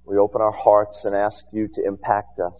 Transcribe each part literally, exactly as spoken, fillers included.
we open our hearts and ask You to impact us.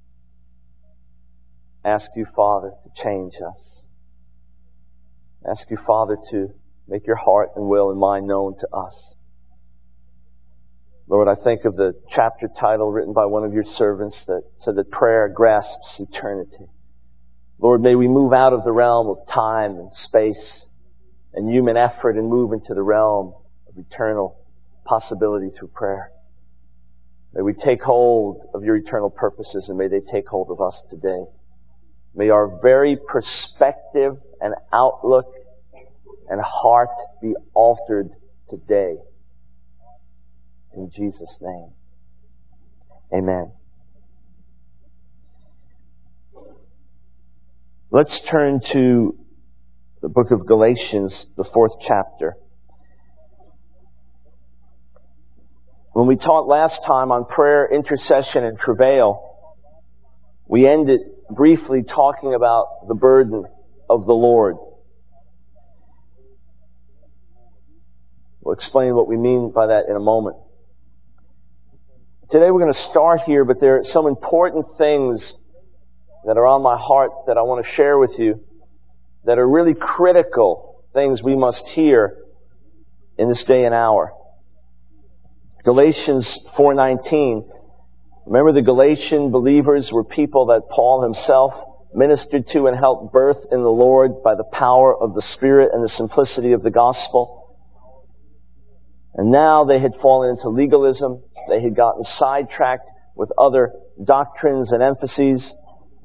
Ask You, Father, to change us. Ask You, Father, to make Your heart and will and mind known to us. Lord, I think of the chapter title written by one of Your servants that said that prayer grasps eternity. Lord, may we move out of the realm of time and space and human effort and move into the realm of eternal possibility through prayer. May we take hold of Your eternal purposes, and may they take hold of us today. May our very perspective and outlook and heart be altered today. In Jesus' name. Amen. Let's turn to the book of Galatians, the fourth chapter. When we taught last time on prayer, intercession, and travail, we ended briefly talking about the burden of the Lord. We'll explain what we mean by that in a moment. Today we're going to start here, but there are some important things that are on my heart that I want to share with you that are really critical things we must hear in this day and hour. Galatians four nineteen. Remember, the Galatian believers were people that Paul himself ministered to and helped birth in the Lord by the power of the Spirit and the simplicity of the gospel. And now they had fallen into legalism. They had gotten sidetracked with other doctrines and emphases.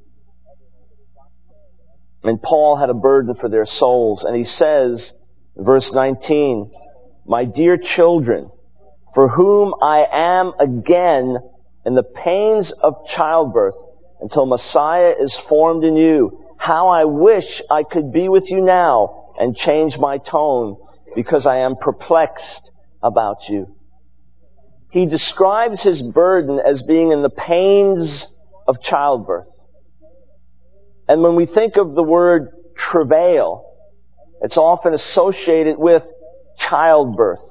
And Paul had a burden for their souls. And he says, verse nineteen, "My dear children, for whom I am again in the pains of childbirth until Messiah is formed in you, how I wish I could be with you now and change my tone, because I am perplexed about you." He describes his burden as being in the pains of childbirth. And when we think of the word travail, it's often associated with childbirth.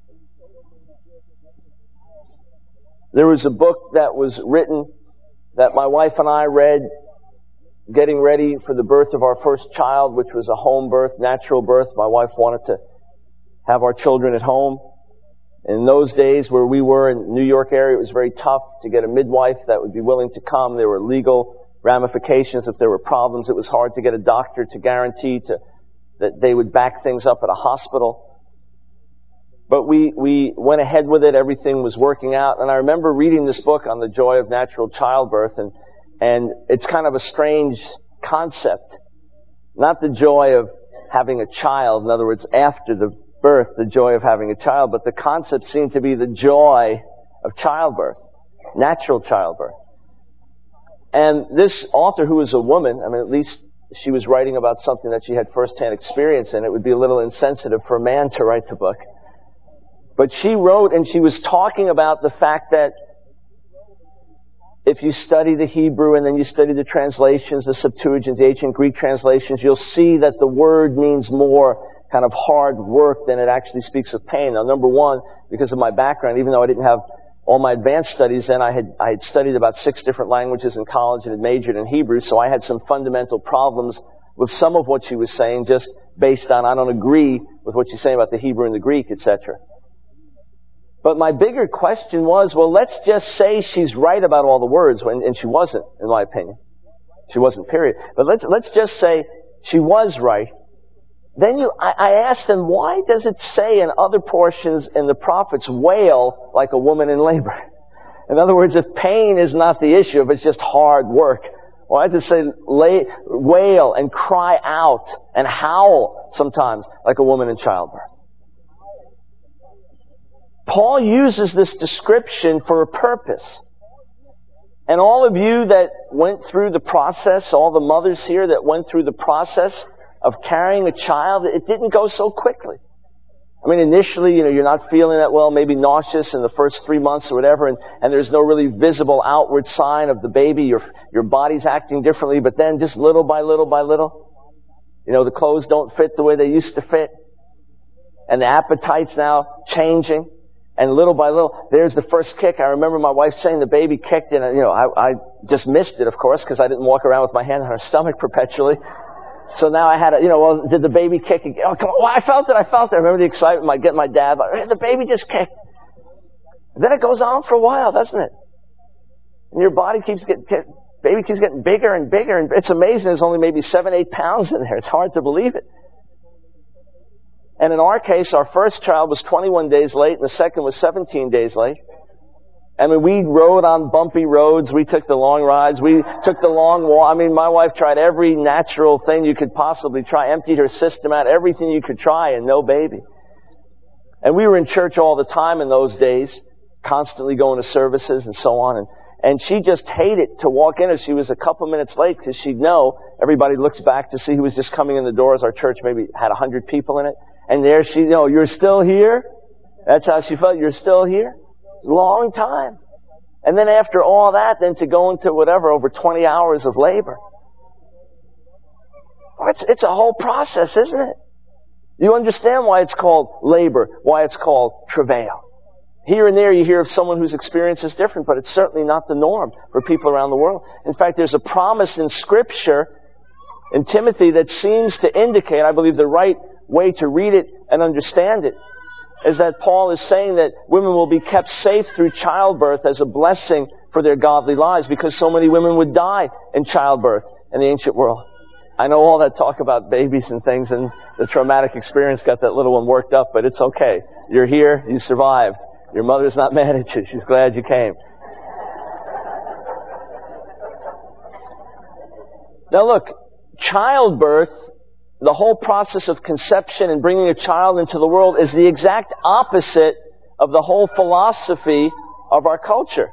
There was a book that was written that my wife and I read getting ready for the birth of our first child, which was a home birth, natural birth. My wife wanted to have our children at home. In those days where we were in the New York area, it was very tough to get a midwife that would be willing to come. There were legal ramifications if there were problems. It was hard to get a doctor to guarantee to, that they would back things up at a hospital. But we, we went ahead with it. Everything was working out. And I remember reading this book on the joy of natural childbirth, and, and it's kind of a strange concept. Not the joy of having a child, in other words, after the birth, the joy of having a child, but the concept seemed to be the joy of childbirth, natural childbirth. And this author, who was a woman, I mean, at least she was writing about something that she had first-hand experience in. It would be a little insensitive for a man to write the book. But she wrote, and she was talking about the fact that if you study the Hebrew and then you study the translations, the Septuagint, the ancient Greek translations, you'll see that the word means more kind of hard work than it actually speaks of pain. Now, number one, because of my background, even though I didn't have all my advanced studies, then I had I had studied about six different languages in college and had majored in Hebrew, so I had some fundamental problems with some of what she was saying, just based on I don't agree with what she's saying about the Hebrew and the Greek, et cetera. But my bigger question was, well, let's just say she's right about all the words, and she wasn't, in my opinion. She wasn't, period. But let's let's just say she was right. Then you, I, I asked them, why does it say in other portions in the prophets, wail like a woman in labor? In other words, if pain is not the issue, if it's just hard work, why does it say lay, wail and cry out and howl sometimes like a woman in childbirth? Paul uses this description for a purpose. And all of you that went through the process, all the mothers here that went through the process of carrying a child, it didn't go so quickly. I mean, initially, you know, you're not feeling that well, maybe nauseous in the first three months or whatever, and, and there's no really visible outward sign of the baby. Your, your body's acting differently, but then just little by little by little, you know, the clothes don't fit the way they used to fit, and the appetite's now changing. And little by little, there's the first kick. I remember my wife saying the baby kicked, and, you know, I, I just missed it, of course, because I didn't walk around with my hand on her stomach perpetually. So now I had a, you know, well, did the baby kick again? Oh, come on. Well, I felt it, I felt it. I remember the excitement, I get my dad, like, hey, the baby just kicked. And then it goes on for a while, doesn't it? And your body keeps getting, baby keeps getting bigger and bigger, and it's amazing there's only maybe seven, eight pounds in there. It's hard to believe it. And in our case, our first child was twenty-one days late, and the second was seventeen days late. I mean, we rode on bumpy roads. We took the long rides. We took the long walk. I mean, my wife tried every natural thing you could possibly try, emptied her system out, everything you could try, and no baby. And we were in church all the time in those days, constantly going to services and so on. And, and she just hated to walk in if she was a couple minutes late, because she'd know everybody looks back to see who was just coming in the doors. Our church maybe had a hundred people in it. And there she, you know, you're still here? That's how she felt. You're still here? Long time. And then after all that, then to go into whatever, over twenty hours of labor. It's, it's a whole process, isn't it? You understand why it's called labor, why it's called travail. Here and there you hear of someone whose experience is different, but it's certainly not the norm for people around the world. In fact, there's a promise in Scripture in Timothy that seems to indicate, I believe the right way to read it and understand it, is that Paul is saying that women will be kept safe through childbirth as a blessing for their godly lives, because so many women would die in childbirth in the ancient world. I know all that talk about babies and things, and the traumatic experience got that little one worked up, but it's okay. You're here, you survived. Your mother's not mad at you. She's glad you came. Now look, childbirth, the whole process of conception and bringing a child into the world, is the exact opposite of the whole philosophy of our culture.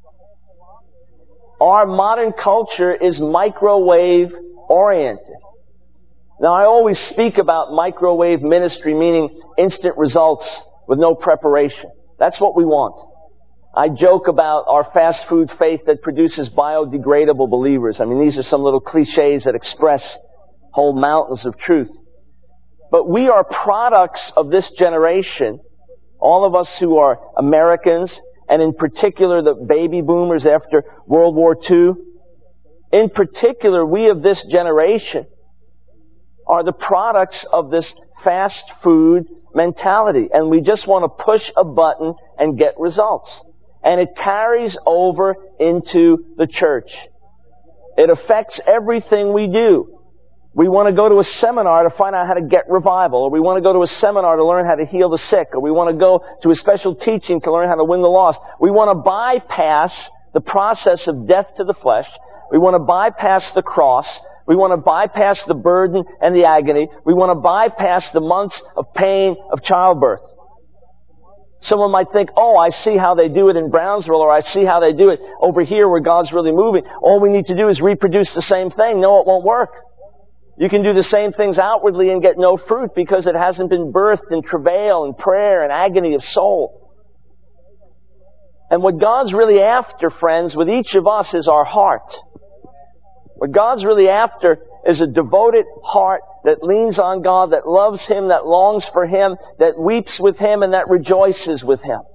Our modern culture is microwave oriented. Now, I always speak about microwave ministry, meaning instant results with no preparation. That's what we want. I joke about our fast food faith that produces biodegradable believers. I mean, these are some little cliches that express whole mountains of truth. But we are products of this generation, all of us who are Americans, and in particular the baby boomers after World War Two. In particular, we of this generation are the products of this fast food mentality. And we just want to push a button and get results. And it carries over into the church. It affects everything we do. We want to go to a seminar to find out how to get revival, or we want to go to a seminar to learn how to heal the sick, or we want to go to a special teaching to learn how to win the lost. We want to bypass the process of death to the flesh. We want to bypass the cross. We want to bypass the burden and the agony. We want to bypass the months of pain of childbirth. Someone might think, oh, I see how they do it in Brownsville, or I see how they do it over here where God's really moving. All we need to do is reproduce the same thing. No, it won't work. You can do the same things outwardly and get no fruit because it hasn't been birthed in travail and prayer and agony of soul. And what God's really after, friends, with each of us is our heart. What God's really after is a devoted heart that leans on God, that loves Him, that longs for Him, that weeps with Him, and that rejoices with Him.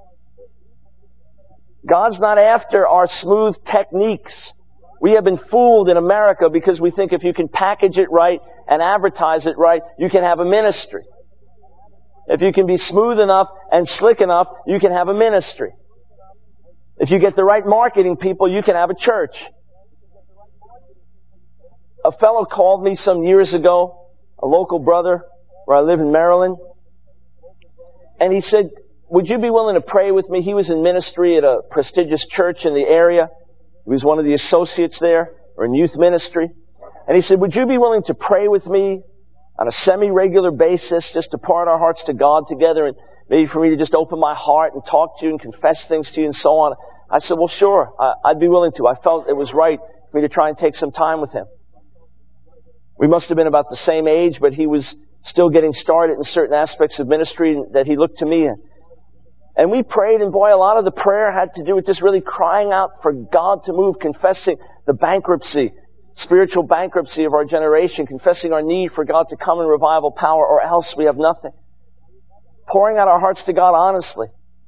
God's not after our smooth techniques. We have been fooled in America because we think if you can package it right and advertise it right, you can have a ministry. If you can be smooth enough and slick enough, you can have a ministry. If you get the right marketing people, you can have a church. A fellow called me some years ago, a local brother where I live in Maryland, and he said, would you be willing to pray with me? He was in ministry at a prestigious church in the area. He was one of the associates there, or in youth ministry. And he said, would you be willing to pray with me on a semi-regular basis, just to pour out our hearts to God together, and maybe for me to just open my heart and talk to you and confess things to you and so on? I said, well, sure, I'd be willing to. I felt it was right for me to try and take some time with him. We must have been about the same age, but he was still getting started in certain aspects of ministry that he looked to me in. And we prayed, and boy, a lot of the prayer had to do with just really crying out for God to move, confessing the bankruptcy, spiritual bankruptcy of our generation, confessing our need for God to come in revival power, or else we have nothing. Pouring out our hearts to God honestly.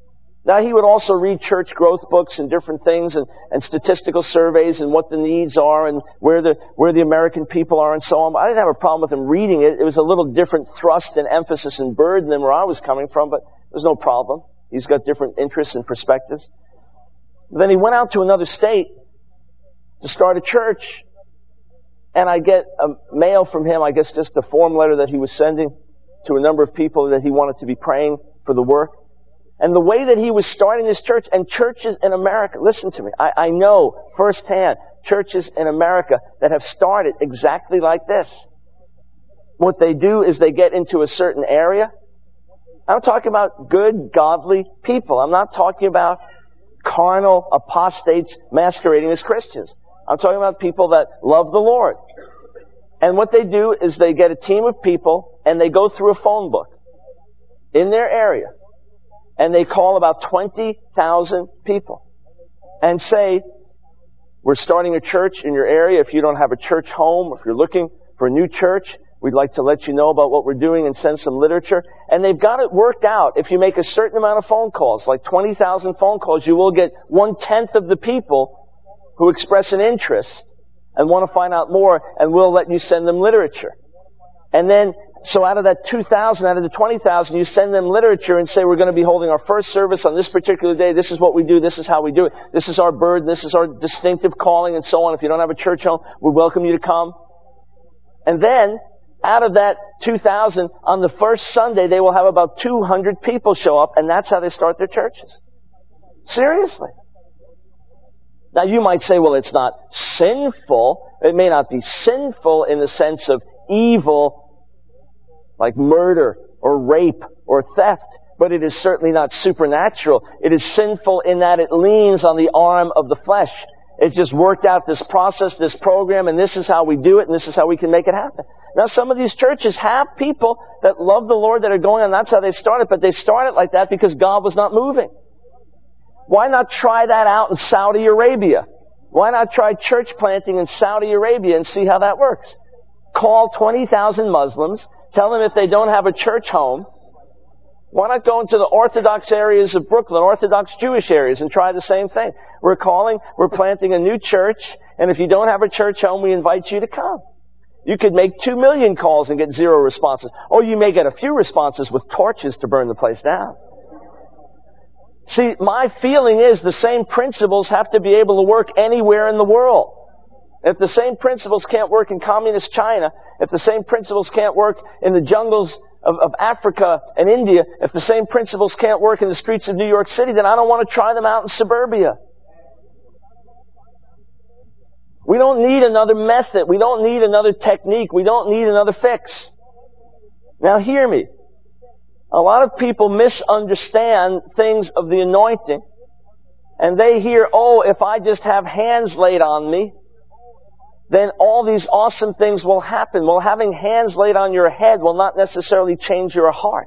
Now, he would also read church growth books and different things and, and statistical surveys and what the needs are and where the, where the American people are and so on. I didn't have a problem with him reading it. It was a little different thrust and emphasis and burden than where I was coming from, but there's no problem. He's got different interests and perspectives. Then he went out to another state to start a church, and I get a mail from him, I guess just a form letter that he was sending to a number of people that he wanted to be praying for the work. And the way that he was starting this church, and churches in America, listen to me, I, I know firsthand churches in America that have started exactly like this. What they do is they get into a certain area. I'm talking about good, godly people. I'm not talking about carnal apostates masquerading as Christians. I'm talking about people that love the Lord. And what they do is they get a team of people and they go through a phone book in their area. And they call about twenty thousand people and say, we're starting a church in your area. If you don't have a church home, if you're looking for a new church, we'd like to let you know about what we're doing and send some literature. And they've got it worked out. If you make a certain amount of phone calls, like twenty thousand phone calls, you will get one-tenth of the people who express an interest and want to find out more, and we'll let you send them literature. And then, so out of that two thousand, out of the twenty thousand, you send them literature and say, we're going to be holding our first service on this particular day. This is what we do. This is how we do it. This is our burden. This is our distinctive calling and so on. If you don't have a church home, we welcome you to come. And then, out of that two thousand, on the first Sunday, they will have about two hundred people show up, and that's how they start their churches. Seriously. Now, you might say, well, it's not sinful. It may not be sinful in the sense of evil, like murder or rape or theft, but it is certainly not supernatural. It is sinful in that it leans on the arm of the flesh. It's just worked out this process, this program, and this is how we do it, and this is how we can make it happen. Now, some of these churches have people that love the Lord that are going on. That's how they started, but they started like that because God was not moving. Why not try that out in Saudi Arabia? Why not try church planting in Saudi Arabia and see how that works? Call twenty thousand Muslims, tell them if they don't have a church home, why not go into the Orthodox areas of Brooklyn, Orthodox Jewish areas, and try the same thing? We're calling, we're planting a new church, and if you don't have a church home, we invite you to come. You could make two million calls and get zero responses. Or you may get a few responses with torches to burn the place down. See, my feeling is the same principles have to be able to work anywhere in the world. If the same principles can't work in communist China, if the same principles can't work in the jungles of, of Africa and India, if the same principles can't work in the streets of New York City, then I don't want to try them out in suburbia. We don't need another method. We don't need another technique. We don't need another fix. Now hear me. A lot of people misunderstand things of the anointing, and they hear, oh, if I just have hands laid on me, then all these awesome things will happen. Well, having hands laid on your head will not necessarily change your heart.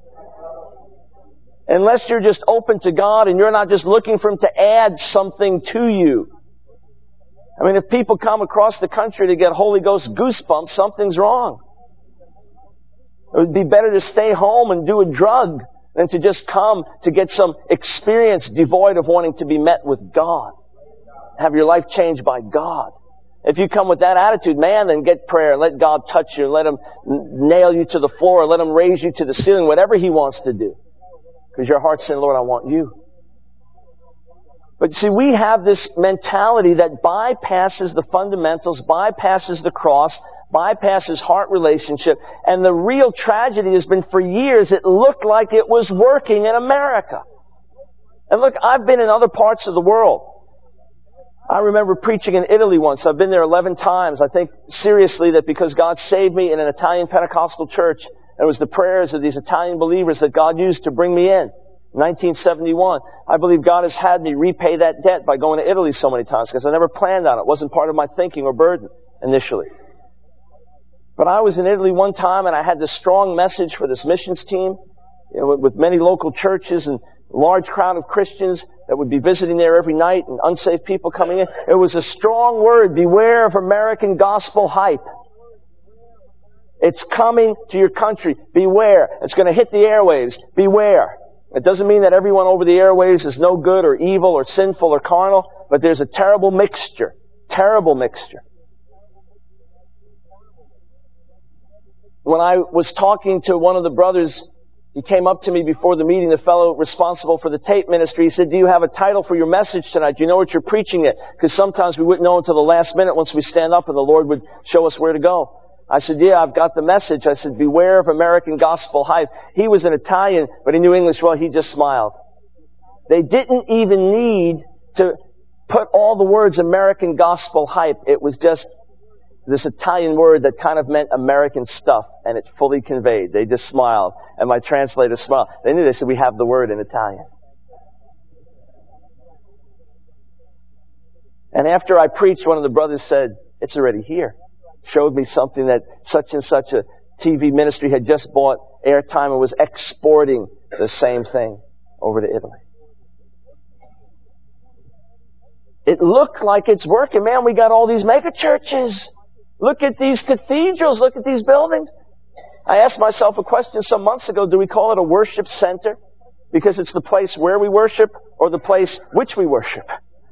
Unless you're just open to God and you're not just looking for Him to add something to you. I mean, if people come across the country to get Holy Ghost goosebumps, something's wrong. It would be better to stay home and do a drug than to just come to get some experience devoid of wanting to be met with God. Have your life changed by God. If you come with that attitude, man, then get prayer. Let God touch you. Let Him nail you to the floor. Let Him raise you to the ceiling. Whatever He wants to do. Because your heart's saying, Lord, I want you. But see, we have this mentality that bypasses the fundamentals, bypasses the cross, bypasses heart relationship. And the real tragedy has been for years, it looked like it was working in America. And look, I've been in other parts of the world. I remember preaching in Italy once. I've been there eleven times. I think seriously that because God saved me in an Italian Pentecostal church, and it was the prayers of these Italian believers that God used to bring me in. nineteen seventy-one. I believe God has had me repay that debt by going to Italy so many times because I never planned on it. It wasn't part of my thinking or burden initially. But I was in Italy one time and I had this strong message for this missions team, you know, with many local churches and a large crowd of Christians that would be visiting there every night and unsaved people coming in. It was a strong word. Beware of American gospel hype. It's coming to your country. Beware. It's going to hit the airwaves. Beware. It doesn't mean that everyone over the airways is no good or evil or sinful or carnal, but there's a terrible mixture. Terrible mixture. When I was talking to one of the brothers, he came up to me before the meeting, the fellow responsible for the tape ministry. He said, "Do you have a title for your message tonight? Do you know what you're preaching it?" Because sometimes we wouldn't know until the last minute once we stand up and the Lord would show us where to go. I said, "Yeah, I've got the message." I said, "Beware of American gospel hype." He was an Italian, but he knew English well. He just smiled. They didn't even need to put all the words American gospel hype. It was just this Italian word that kind of meant American stuff, and it fully conveyed. They just smiled, and my translator smiled. They knew. They said, "We have the word in Italian." And after I preached, one of the brothers said, "It's already here." Showed me something that such and such a T V ministry had just bought airtime and was exporting the same thing over to Italy. It looked like it's working. Man, we got all these mega churches. Look at these cathedrals. Look at these buildings. I asked myself a question some months ago. Do we call it a worship center because it's the place where we worship or the place which we worship?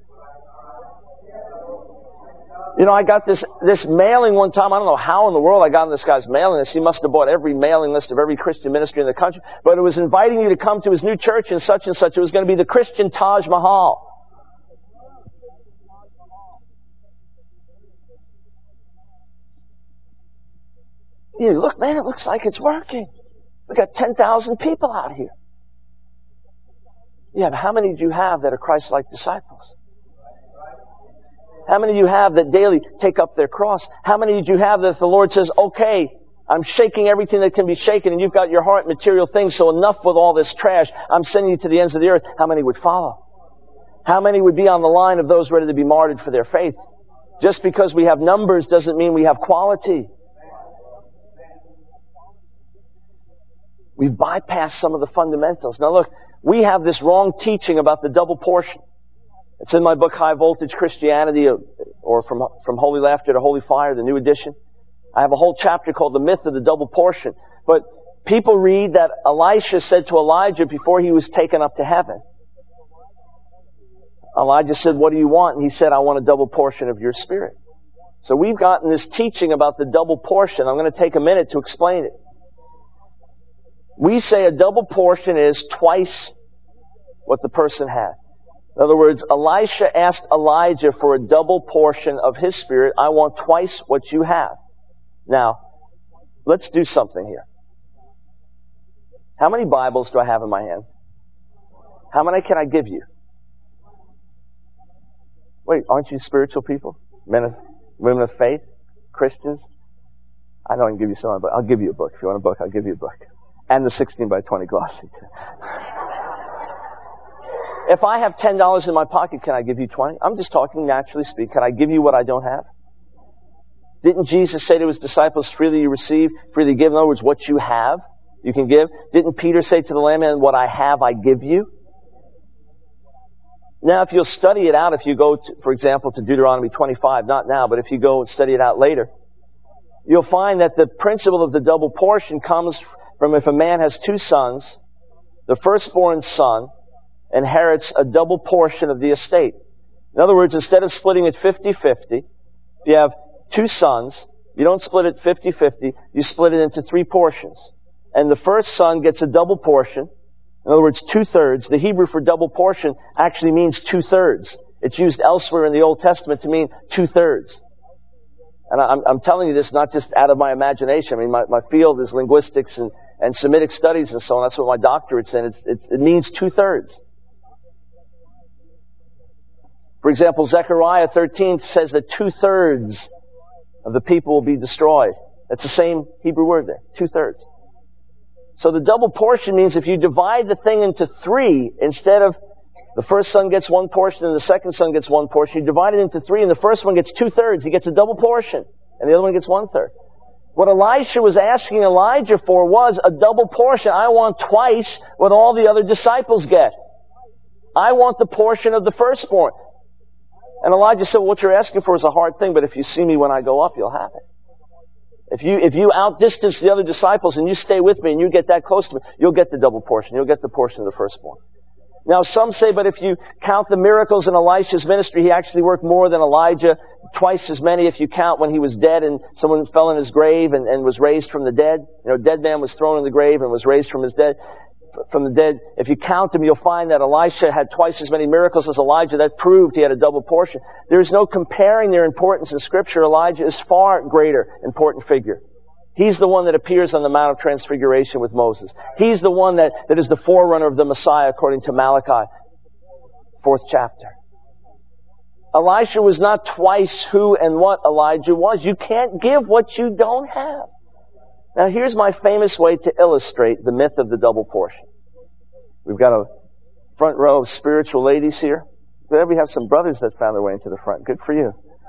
You know, I got this, this mailing one time. I don't know how in the world I got on this guy's mailing list. He must have bought every mailing list of every Christian ministry in the country. But it was inviting you to come to his new church and such and such. It was going to be the Christian Taj Mahal. You know, look, man, it looks like it's working. We got ten thousand people out here. Yeah, but how many do you have that are Christ-like disciples? How many do you have that daily take up their cross? How many do you have that the Lord says, "Okay, I'm shaking everything that can be shaken, and you've got your heart material things, so enough with all this trash. I'm sending you to the ends of the earth." How many would follow? How many would be on the line of those ready to be martyred for their faith? Just because we have numbers doesn't mean we have quality. We've bypassed some of the fundamentals. Now look, we have this wrong teaching about the double portion. It's in my book, High Voltage Christianity, or From, From Holy Laughter to Holy Fire, the new edition. I have a whole chapter called The Myth of the Double Portion. But people read that Elisha said to Elijah before he was taken up to heaven. Elijah said, "What do you want?" And he said, "I want a double portion of your spirit." So we've gotten this teaching about the double portion. I'm going to take a minute to explain it. We say a double portion is twice what the person had. In other words, Elisha asked Elijah for a double portion of his spirit. "I want twice what you have." Now, let's do something here. How many Bibles do I have in my hand? How many can I give you? Wait, aren't you spiritual people? Men of, women of faith? Christians? I know I can give you some, but I'll give you a book. If you want a book, I'll give you a book. And the sixteen by twenty glossy too. If I have ten dollars in my pocket, can I give you twenty? I'm just talking naturally speaking. Can I give you what I don't have? Didn't Jesus say to his disciples, "Freely you receive, freely give"? In other words, what you have, you can give. Didn't Peter say to the landman, "What I have, I give you"? Now, if you'll study it out, if you go, to, for example, to Deuteronomy twenty-five, not now, but if you go and study it out later, you'll find that the principle of the double portion comes from if a man has two sons, the firstborn son inherits a double portion of the estate. In other words, instead of splitting it fifty-fifty, if you have two sons, you don't split it fifty-fifty, you split it into three portions. And the first son gets a double portion. In other words, two-thirds. The Hebrew for double portion actually means two-thirds. It's used elsewhere in the Old Testament to mean two-thirds. And I'm, I'm telling you this not just out of my imagination. I mean, my, my field is linguistics and, and Semitic studies and so on. That's what my doctorate's in. It's, it's, it means two-thirds. For example, Zechariah thirteen says that two-thirds of the people will be destroyed. That's the same Hebrew word there. Two-thirds. So the double portion means if you divide the thing into three, instead of the first son gets one portion and the second son gets one portion, you divide it into three and the first one gets two-thirds. He gets a double portion. And the other one gets one-third. What Elisha was asking Elijah for was a double portion. I want twice what all the other disciples get. I want the portion of the firstborn. And Elijah said, well, what you're asking for is a hard thing, but if you see me when I go up, you'll have it. If you, if you outdistance the other disciples and you stay with me and you get that close to me, you'll get the double portion. You'll get the portion of the firstborn. Now some say, but if you count the miracles in Elisha's ministry, he actually worked more than Elijah, twice as many if you count when he was dead and someone fell in his grave and, and was raised from the dead. You know, a dead man was thrown in the grave and was raised from his dead, from the dead. If you count them, you'll find that Elisha had twice as many miracles as Elijah. That proved he had a double portion. There's no comparing their importance in Scripture. Elijah is far greater, important figure. He's the one that appears on the Mount of Transfiguration with Moses. He's the one that, that is the forerunner of the Messiah according to Malachi, fourth chapter. Elisha was not twice who and what Elijah was. You can't give what you don't have. Now here's my famous way to illustrate the myth of the double portion. We've got a front row of spiritual ladies here. Glad we have some brothers that found their way into the front. Good for you.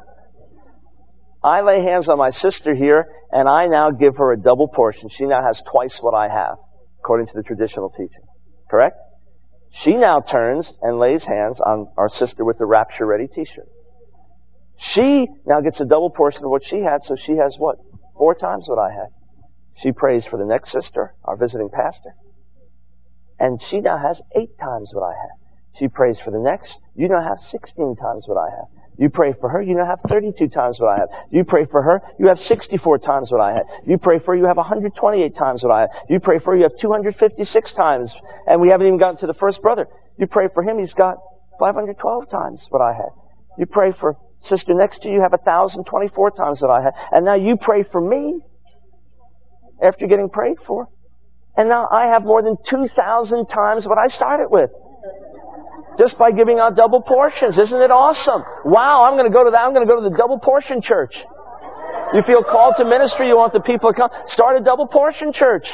I lay hands on my sister here, and I now give her a double portion. She now has twice what I have, according to the traditional teaching. Correct? She now turns and lays hands on our sister with the Rapture Ready t-shirt. She now gets a double portion of what she had, so she has what? Four times what I had. She prays for the next sister, our visiting pastor. And she now has eight times what I have. She prays for the next. You now have sixteen times what I have. You pray for her, you now have thirty-two times what I have. You pray for her, you have sixty-four times what I have. You pray for her, you have one hundred twenty-eight times what I have. You pray for her, you have two hundred fifty-six times. And we haven't even gotten to the first brother. You pray for him, he's got five hundred twelve times what I had. You pray for sister next to you, you have one thousand twenty-four times what I had. And now you pray for me after getting prayed for. And now I have more than two thousand times what I started with. Just by giving out double portions. Isn't it awesome? Wow, I'm going to go to that. I'm going to go to the double portion church. You feel called to ministry. You want the people to come. Start a double portion church.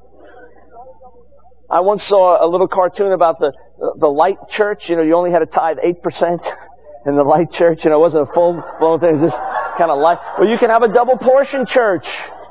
I once saw a little cartoon about the the light church. You know, you only had to tithe eight percent in the light church. You know, it wasn't a full blown thing. It was just kind of light. Well, you can have a double portion church.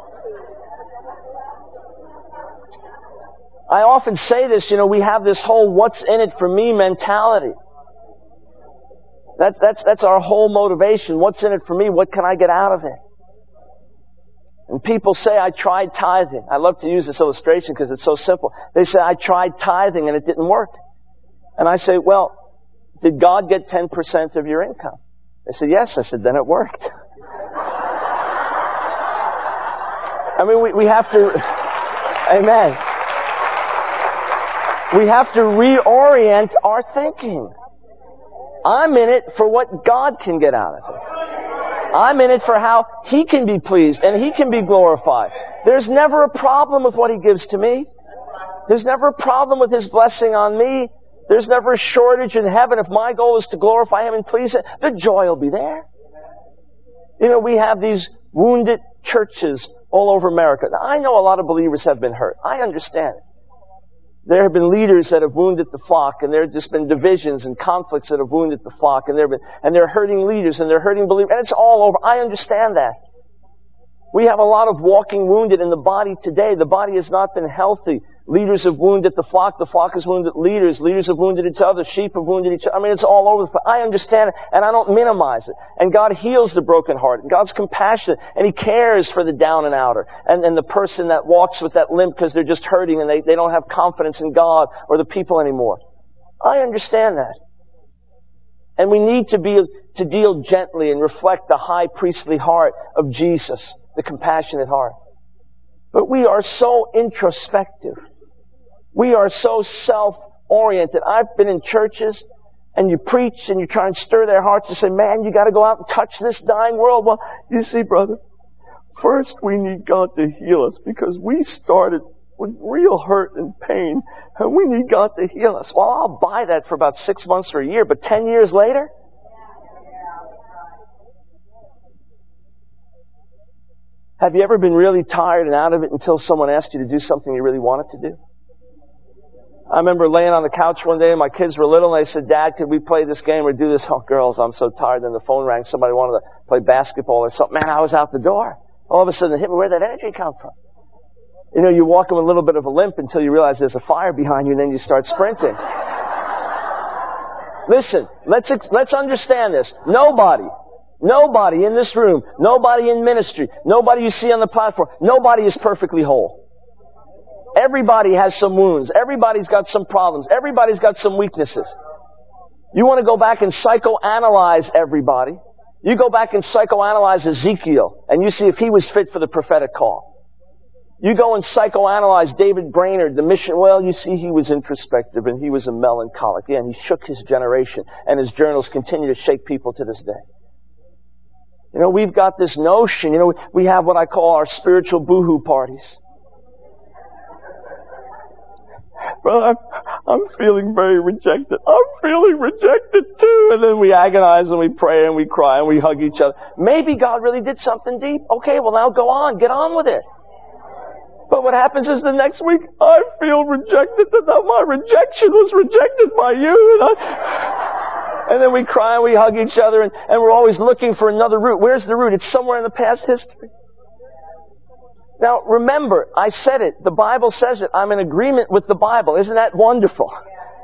I often say this, you know, we have this whole what's in it for me mentality. That's, that's, that's our whole motivation. What's in it for me? What can I get out of it? And people say, I tried tithing. I love to use this illustration because it's so simple. They say, I tried tithing and it didn't work. And I say, well, did God get ten percent of your income? They said, yes. I said, then it worked. I mean, we, we have to, amen. We have to reorient our thinking. I'm in it for what God can get out of it. I'm in it for how He can be pleased and He can be glorified. There's never a problem with what He gives to me. There's never a problem with His blessing on me. There's never a shortage in heaven. If my goal is to glorify Him and please Him, the joy will be there. You know, we have these wounded churches all over America. Now, I know a lot of believers have been hurt. I understand it. There have been leaders that have wounded the flock, and there have just been divisions and conflicts that have wounded the flock, and there have been, and they're hurting leaders, and they're hurting believers, and it's all over. I understand that. We have a lot of walking wounded in the body today. The body has not been healthy. Leaders have wounded the flock. The flock has wounded leaders. Leaders have wounded each other. Sheep have wounded each other. I mean, it's all over the place. I understand it, and I don't minimize it. And God heals the broken heart. And God's compassionate, and He cares for the down and outer. And, and the person that walks with that limp because they're just hurting and they, they don't have confidence in God or the people anymore. I understand that. And we need to be, to deal gently and reflect the high priestly heart of Jesus, the compassionate heart. But we are so introspective. We are so self-oriented. I've been in churches and you preach and you try and stir their hearts and say, man, you got to go out and touch this dying world. Well, you see, brother, first we need God to heal us because we started with real hurt and pain and we need God to heal us. Well, I'll buy that for about six months or a year, but ten years later? Have you ever been really tired and out of it until someone asked you to do something you really wanted to do? I remember laying on the couch one day and my kids were little and they said, Dad, could we play this game or do this? Oh, girls, I'm so tired. Then the phone rang. Somebody wanted to play basketball or something. Man, I was out the door. All of a sudden it hit me. Where'd that energy come from? You know, you walk with a little bit of a limp until you realize there's a fire behind you and then you start sprinting. Listen, let's, let's understand this. Nobody, Nobody in this room, nobody in ministry, nobody you see on the platform, nobody is perfectly whole. Everybody has some wounds. Everybody's got some problems. Everybody's got some weaknesses. You want to go back and psychoanalyze everybody. You go back and psychoanalyze Ezekiel, and you see if he was fit for the prophetic call. You go and psychoanalyze David Brainerd, the mission. Well, you see he was introspective and he was a melancholic. Yeah, and he shook his generation, and his journals continue to shake people to this day. You know, we've got this notion, you know, we have what I call our spiritual boohoo parties. Brother, I'm, I'm feeling very rejected. I'm feeling rejected too. And then we agonize and we pray and we cry and we hug each other. Maybe God really did something deep. Okay, well now go on. Get on with it. But what happens is the next week, I feel rejected. That my rejection was rejected by you. And, I, and then we cry and we hug each other and, and we're always looking for another root. Where's the root? It's somewhere in the past history. Now, remember, I said it. The Bible says it. I'm in agreement with the Bible. Isn't that wonderful?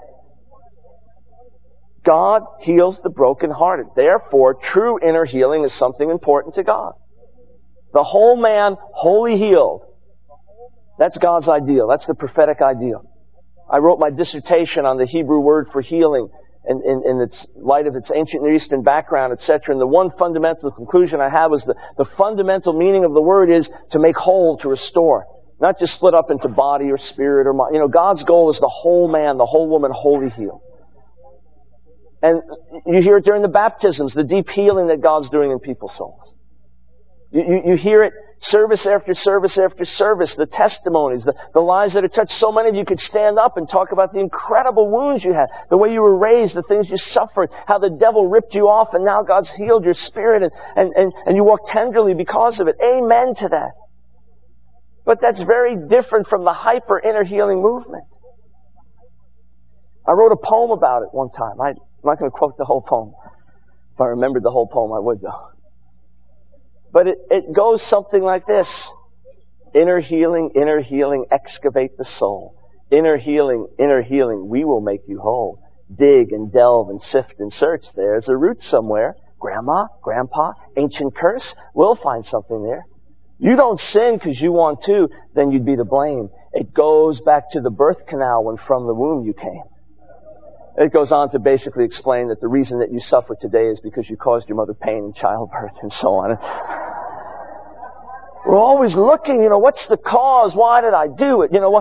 God heals the brokenhearted. Therefore, true inner healing is something important to God. The whole man, wholly healed. That's God's ideal. That's the prophetic ideal. I wrote my dissertation on the Hebrew word for healing in, in, in its light of its ancient Near Eastern background, et cetera. And the one fundamental conclusion I had was the, the fundamental meaning of the word is to make whole, to restore. Not just split up into body or spirit or mind. You know, God's goal is the whole man, the whole woman wholly healed. And you hear it during the baptisms, the deep healing that God's doing in people's souls. You, you, you hear it service after service after service, the testimonies, the, the lives that are touched. So many of you could stand up and talk about the incredible wounds you had, the way you were raised, the things you suffered, how the devil ripped you off, and now God's healed your spirit, and, and, and, and you walk tenderly because of it. Amen to that. But that's very different from the hyper inner healing movement. I wrote a poem about it one time. I, I'm not going to quote the whole poem. If I remembered the whole poem, I would though. But it, it goes something like this. Inner healing, inner healing, excavate the soul. Inner healing, inner healing, we will make you whole. Dig and delve and sift and search. There's a root somewhere. Grandma, grandpa, ancient curse, we'll find something there. You don't sin because you want to, then you'd be to blame. It goes back to the birth canal when from the womb you came. It goes on to basically explain that the reason that you suffer today is because you caused your mother pain in childbirth and so on. We're always looking, you know, what's the cause? Why did I do it? You know what?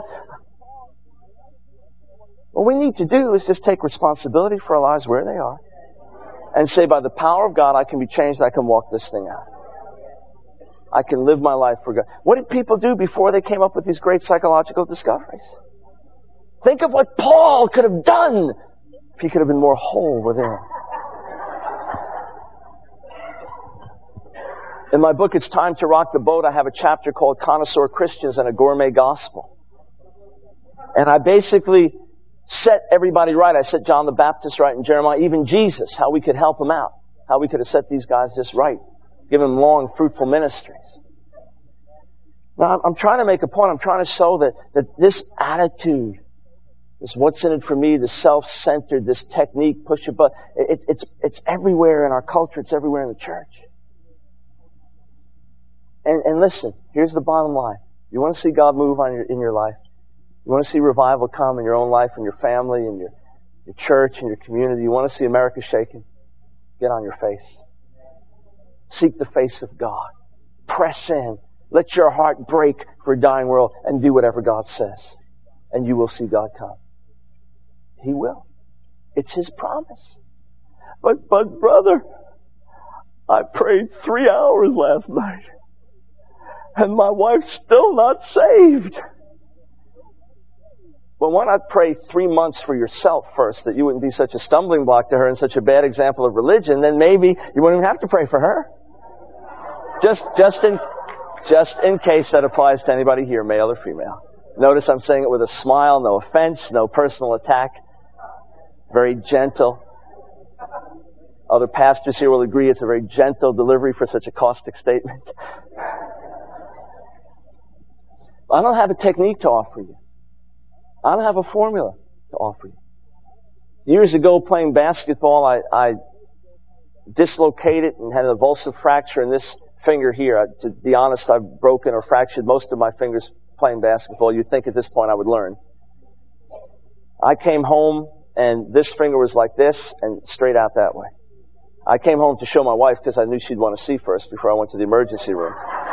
What we need to do is just take responsibility for our lives where they are and say, by the power of God, I can be changed. I can walk this thing out. I can live my life for God. What did people do before they came up with these great psychological discoveries? Think of what Paul could have done if he could have been more whole within. In my book, It's Time to Rock the Boat, I have a chapter called Connoisseur Christians and a Gourmet Gospel. And I basically set everybody right. I set John the Baptist right and Jeremiah, even Jesus, how we could help them out. How we could have set these guys just right. Give them long, fruitful ministries. Now, I'm trying to make a point. I'm trying to show that, that this attitude, this what's in it for me, this self-centered, this technique, push a button, it, it's, it's everywhere in our culture. It's everywhere in the church. And, and listen, here's the bottom line. You want to see God move on your, in your life? You want to see revival come in your own life and your family and your, your church and your community? You want to see America shaken? Get on your face. Seek the face of God. Press in. Let your heart break for a dying world and do whatever God says. And you will see God come. He will. It's His promise. But, but brother, I prayed three hours last night. And my wife's still not saved. Well, why not pray three months for yourself first, that you wouldn't be such a stumbling block to her and such a bad example of religion? Then maybe you wouldn't even have to pray for her. Just, just in, just in case that applies to anybody here, male or female. Notice I'm saying it with a smile, no offense, no personal attack. Very gentle. Other pastors here will agree it's a very gentle delivery for such a caustic statement. I don't have a technique to offer you. I don't have a formula to offer you. Years ago, playing basketball, I, I dislocated and had an avulsive fracture in this finger here. I, to be honest, I've broken or fractured most of my fingers playing basketball. You'd think at this point I would learn. I came home and this finger was like this and straight out that way. I came home to show my wife because I knew she'd want to see first before I went to the emergency room.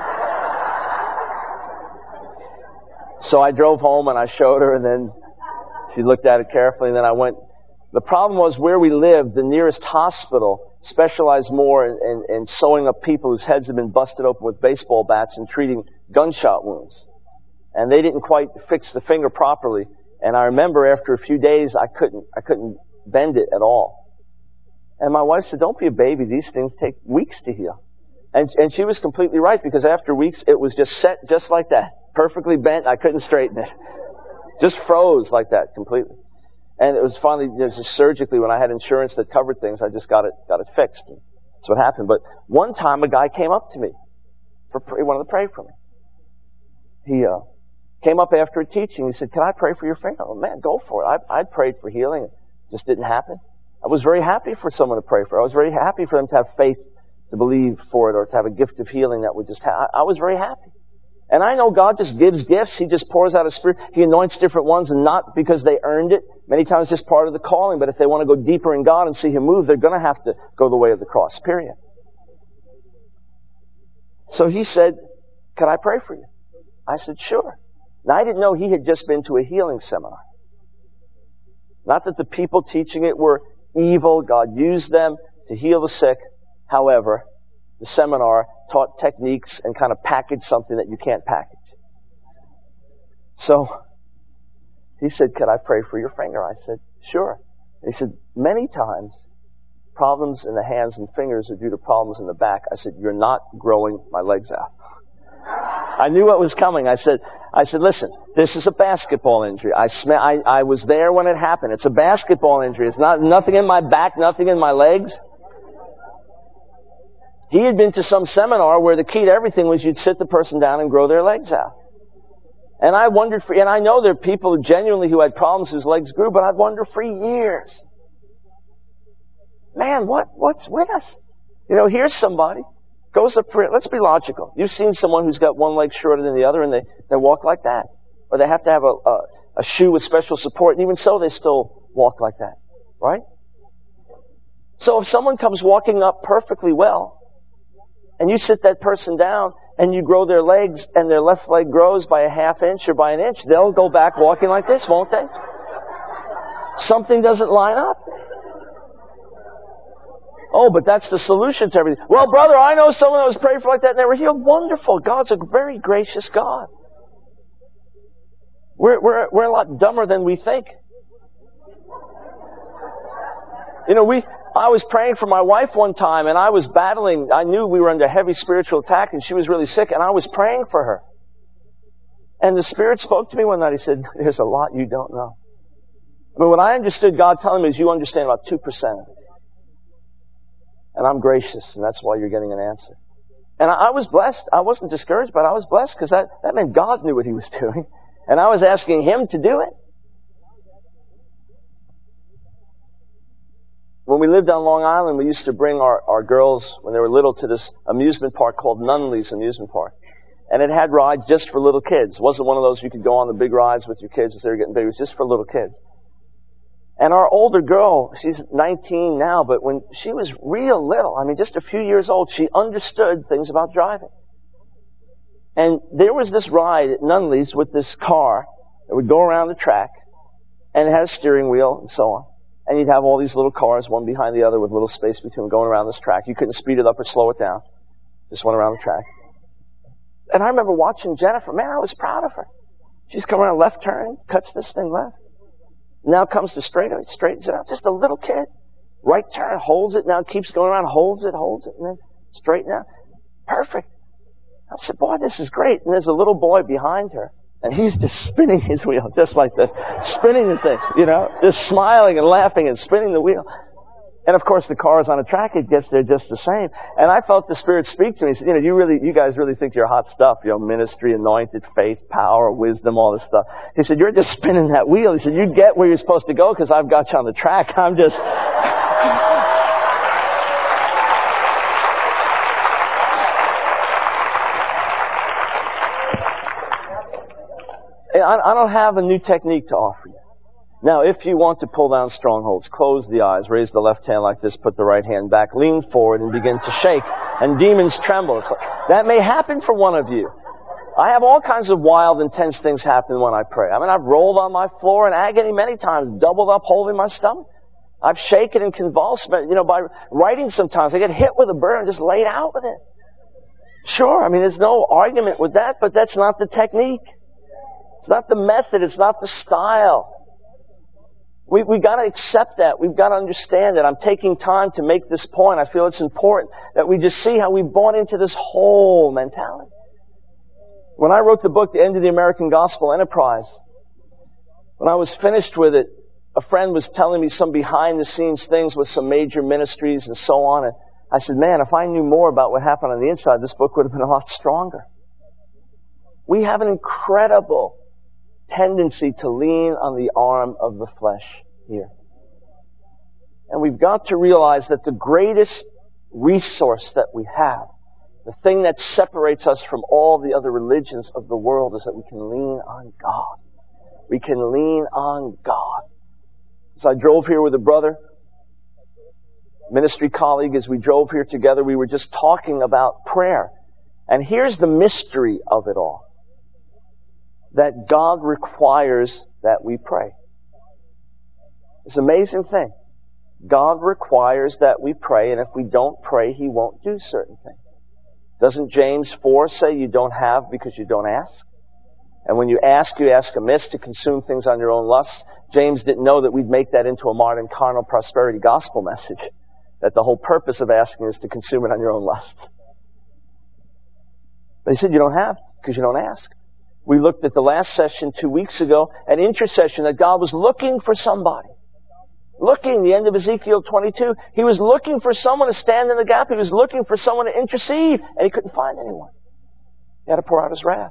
So I drove home and I showed her, and then she looked at it carefully, and then I went. The problem was where we lived, the nearest hospital specialized more in, in, in sewing up people whose heads had been busted open with baseball bats and treating gunshot wounds. And they didn't quite fix the finger properly. And I remember after a few days, I couldn't, I couldn't bend it at all. And my wife said, "Don't be a baby. These things take weeks to heal." And, and she was completely right, because after weeks, it was just set just like that. Perfectly bent. I couldn't straighten it. Just froze like that completely. And it was finally, it was just surgically, when I had insurance that covered things, I just got it, got it fixed. And that's what happened. But one time a guy came up to me. For, he wanted to pray for me. He, uh, came up after a teaching. He said, "Can I pray for your finger?" Oh man, go for it. I, I'd prayed for healing. It just didn't happen. I was very happy for someone to pray for. I was very happy for them to have faith to believe for it, or to have a gift of healing that would just ha- I was very happy. And I know God just gives gifts. He just pours out His Spirit. He anoints different ones, and not because they earned it. Many times it's just part of the calling. But if they want to go deeper in God and see Him move, they're going to have to go the way of the cross, period. So he said, "Can I pray for you?" I said, "Sure." Now, I didn't know he had just been to a healing seminar. Not that the people teaching it were evil. God used them to heal the sick. However, the seminar taught techniques and kind of packaged something that you can't package. So he said, "Could I pray for your finger?" I said, "Sure." And he said, "Many times, problems in the hands and fingers are due to problems in the back." I said, "You're not growing my legs out." I knew what was coming. I said, I said, "Listen, this is a basketball injury. I, sm- I, I was there when it happened. It's a basketball injury. It's not nothing in my back, nothing in my legs." He had been to some seminar where the key to everything was you'd sit the person down and grow their legs out. And I wondered for, and I know there are people genuinely who had problems whose legs grew, but I'd wondered for years, man, what, what's with us? You know, here's somebody, goes up for it. Let's be logical. You've seen someone who's got one leg shorter than the other, and they, they walk like that. Or they have to have a, a, a shoe with special support, and even so, they still walk like that. Right? So if someone comes walking up perfectly well, and you sit that person down, and you grow their legs, and their left leg grows by a half inch or by an inch, they'll go back walking like this, won't they? Something doesn't line up. Oh, but that's the solution to everything. Well, brother, I know someone that was prayed for like that and they were healed. Wonderful. God's a very gracious God. We're, we're, we're a lot dumber than we think. You know, we, I was praying for my wife one time, and I was battling. I knew we were under heavy spiritual attack, and she was really sick, and I was praying for her. And the Spirit spoke to me one night. He said, "There's a lot you don't know." But what I understood God telling me is, you understand about two percent of it. And I'm gracious, and that's why you're getting an answer. And I, I was blessed. I wasn't discouraged, but I was blessed because that, that meant God knew what He was doing. And I was asking Him to do it. When we lived on Long Island, we used to bring our, our girls, when they were little, to this amusement park called Nunley's Amusement Park. And it had rides just for little kids. It wasn't one of those you could go on the big rides with your kids as they were getting big. It was just for little kids. And our older girl, she's nineteen now, but when she was real little, I mean just a few years old, she understood things about driving. And there was this ride at Nunley's with this car that would go around the track, and it had a steering wheel and so on. And you'd have all these little cars, one behind the other with little space between them, going around this track. You couldn't speed it up or slow it down. Just went around the track. And I remember watching Jennifer. Man, I was proud of her. She's coming around a left turn, cuts this thing left. Now comes to straight, straightens it out. Just a little kid. Right turn, holds it. Now it keeps going around, holds it, holds it, and then straighten out. Perfect. I said, boy, this is great. And there's a little boy behind her. And he's just spinning his wheel, just like this. Spinning the thing, you know, just smiling and laughing and spinning the wheel. And of course, the car is on a track. It gets there just the same. And I felt the Spirit speak to me. He said, you know, you really, you guys really think you're hot stuff. You know, ministry, anointed, faith, power, wisdom, all this stuff. He said, you're just spinning that wheel. He said, you get where you're supposed to go because I've got you on the track. I'm just... I, I don't have a new technique to offer you. Now, if you want to pull down strongholds, close the eyes, raise the left hand like this, put the right hand back, lean forward and begin to shake, and demons tremble. It's like, that may happen for one of you. I have all kinds of wild, intense things happen when I pray. I mean, I've rolled on my floor in agony many times, doubled up, holding my stomach. I've shaken and convulsed, but, you know, by writing sometimes. I get hit with a bird and just laid out with it. Sure, I mean, there's no argument with that, but that's not the technique. It's not the method. It's not the style. We, we've got to accept that. We've got to understand that. I'm taking time to make this point. I feel it's important that we just see how we bought into this whole mentality. When I wrote the book, The End of the American Gospel Enterprise, when I was finished with it, a friend was telling me some behind-the-scenes things with some major ministries and so on. And I said, man, if I knew more about what happened on the inside, this book would have been a lot stronger. We have an incredible tendency to lean on the arm of the flesh here. And we've got to realize that the greatest resource that we have, the thing that separates us from all the other religions of the world, is that we can lean on God. We can lean on God. As I drove here with a brother, ministry colleague, as we drove here together, we were just talking about prayer. And here's the mystery of it all. That God requires that we pray. It's an amazing thing. God requires that we pray, and if we don't pray, He won't do certain things. Doesn't James four say you don't have because you don't ask? And when you ask, you ask amiss to consume things on your own lusts. James didn't know that we'd make that into a modern carnal prosperity gospel message. That the whole purpose of asking is to consume it on your own lusts. But he said you don't have because you don't ask. We looked at the last session two weeks ago, an intercession, that God was looking for somebody. Looking, the end of Ezekiel twenty-two, He was looking for someone to stand in the gap. He was looking for someone to intercede, and He couldn't find anyone. He had to pour out His wrath.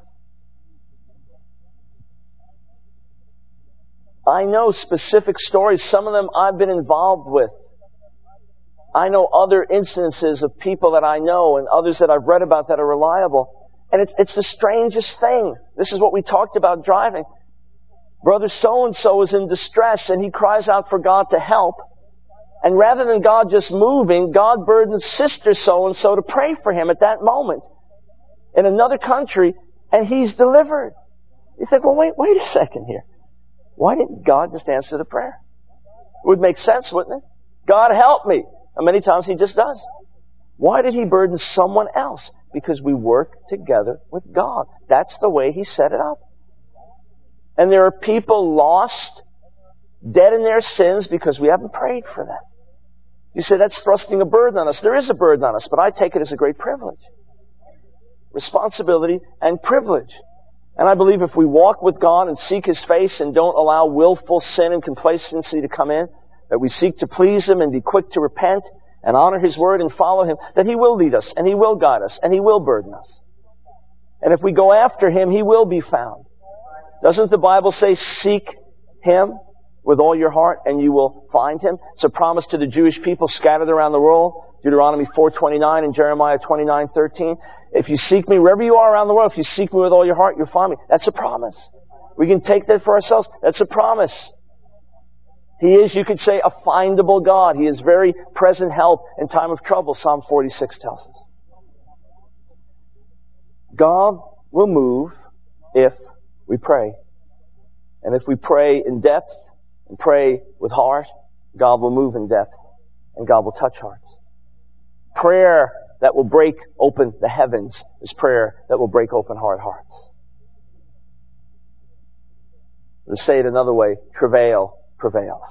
I know specific stories. Some of them I've been involved with. I know other instances of people that I know and others that I've read about that are reliable. And it's, it's the strangest thing. This is what we talked about driving. Brother so-and-so is in distress and he cries out for God to help. And rather than God just moving, God burdens sister so-and-so to pray for him at that moment in another country, and he's delivered. You think, well, wait, wait a second here. Why didn't God just answer the prayer? It would make sense, wouldn't it? God help me. And many times He just does. Why did He burden someone else? Because we work together with God. That's the way He set it up. And there are people lost, dead in their sins, because we haven't prayed for them. You say that's thrusting a burden on us. There is a burden on us, but I take it as a great privilege. Responsibility and privilege. And I believe if we walk with God and seek His face and don't allow willful sin and complacency to come in, that we seek to please Him and be quick to repent and honor His word and follow Him, that He will lead us and He will guide us and He will burden us. And if we go after Him, He will be found. Doesn't the Bible say, seek Him with all your heart and you will find Him? It's a promise to the Jewish people scattered around the world. Deuteronomy four twenty-nine and Jeremiah twenty-nine thirteen. If you seek me wherever you are around the world, if you seek me with all your heart, you'll find me. That's a promise. We can take that for ourselves. That's a promise. He is, you could say, a findable God. He is very present help in time of trouble, Psalm forty-six tells us. God will move if we pray. And if we pray in depth and pray with heart, God will move in depth and God will touch hearts. Prayer that will break open the heavens is prayer that will break open hard hearts. To say it another way, travail prevails.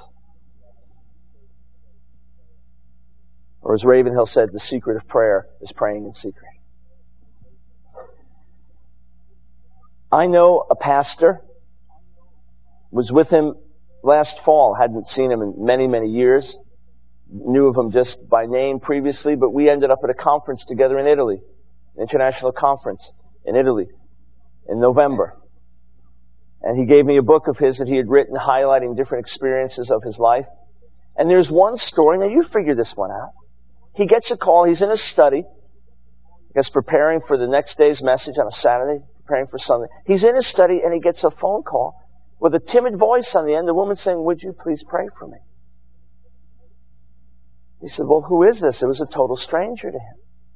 Or as Ravenhill said, the secret of prayer is praying in secret. I know a pastor, was with him last fall, hadn't seen him in many, many years, knew of him just by name previously, but we ended up at a conference together in Italy, an international conference in Italy in November. And he gave me a book of his that he had written highlighting different experiences of his life. And there's one story, now you figure this one out. He gets a call, he's in a study, I guess preparing for the next day's message on a Saturday, praying for something. He's in his study and he gets a phone call with a timid voice on the end, the woman saying, would you please pray for me? He said, well, who is this? It was a total stranger to him.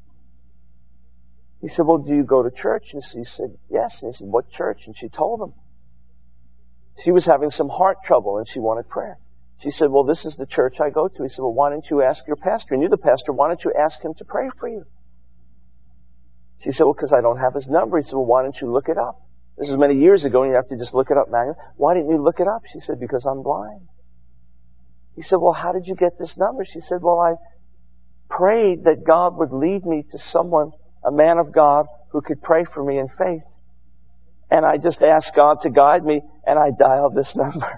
He said, well, do you go to church? And she said, yes. And he said, what church? And she told him. She was having some heart trouble and she wanted prayer. She said, well, this is the church I go to. He said, well, why don't you ask your pastor? And you're the pastor. Why don't you ask him to pray for you? She said, well, because I don't have his number. He said, well, why don't you look it up? This was many years ago and you have to just look it up manually. Why didn't you look it up? She said, because I'm blind. He said, well, how did you get this number? She said, well, I prayed that God would lead me to someone, a man of God, who could pray for me in faith. And I just asked God to guide me, and I dialed this number.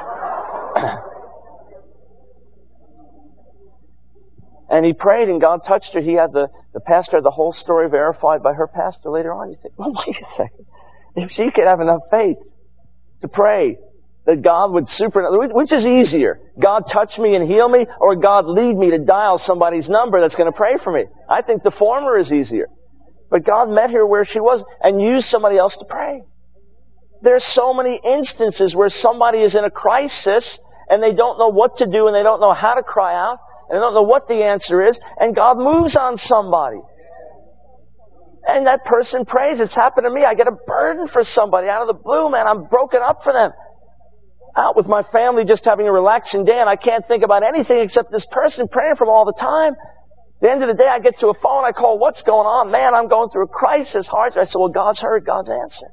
And he prayed, and God touched her. He had the, the pastor had the whole story verified by her pastor later on. You think, well, wait a second. If she could have enough faith to pray that God would super, which is easier? God touch me and heal me, or God lead me to dial somebody's number that's going to pray for me? I think the former is easier. But God met her where she was and used somebody else to pray. There's so many instances where somebody is in a crisis and they don't know what to do and they don't know how to cry out and they don't know what the answer is, and God moves on somebody. And that person prays. It's happened to me. I get a burden for somebody out of the blue, man. I'm broken up for them. Out with my family just having a relaxing day and I can't think about anything except this person, praying for them all the time. At the end of the day, I get to a phone, I call, what's going on? Man, I'm going through a crisis, hard. I said, well, God's heard, God's answered.